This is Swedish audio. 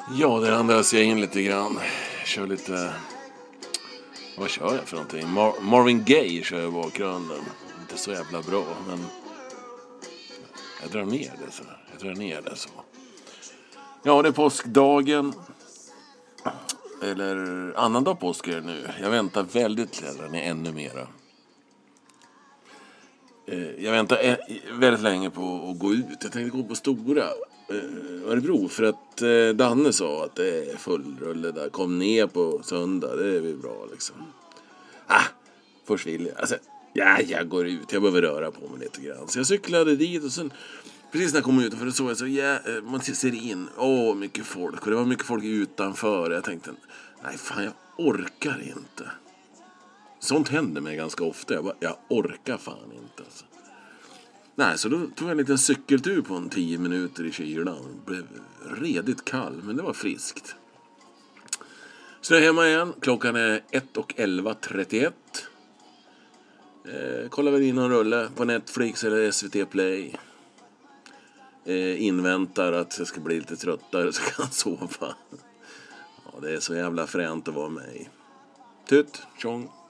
Ja, där andas jag in lite grann. Kör lite... Vad kör jag för någonting? Marvin Gaye kör jag i bakgrunden. Inte så jävla bra, men... Jag drar ner det så. Ja, det är påskdagen. Eller annandag påsk är det nu. Jag väntar väldigt länge, ännu mera. Jag väntar väldigt länge på att gå ut. Jag tänkte gå på Stora Örebro för att Danne sa att det är fullrulle där. Kom ner på söndag, det är väl bra liksom. Först vill jag. Alltså, jag går ut, jag behöver röra på mig lite grann. Så jag cyklade dit och sen, precis när jag kom utanför, så jag så man ser in. Mycket folk. Och det var mycket folk utanför. Jag tänkte, nej fan, jag orkar inte. Sånt händer mig ganska ofta. Jag orkar fan inte alltså. Nej, så då tog jag en liten cykeltur på 10 minuter i kylan. Det blev redigt kall, men det var friskt. Så jag är hemma igen. Klockan är 1:11:31. Kollar väl in en rulle på Netflix eller SVT Play. Inväntar att jag ska bli lite tröttare så kan jag sova. Ja, det är så jävla fränt att vara med i. Tut, tjong.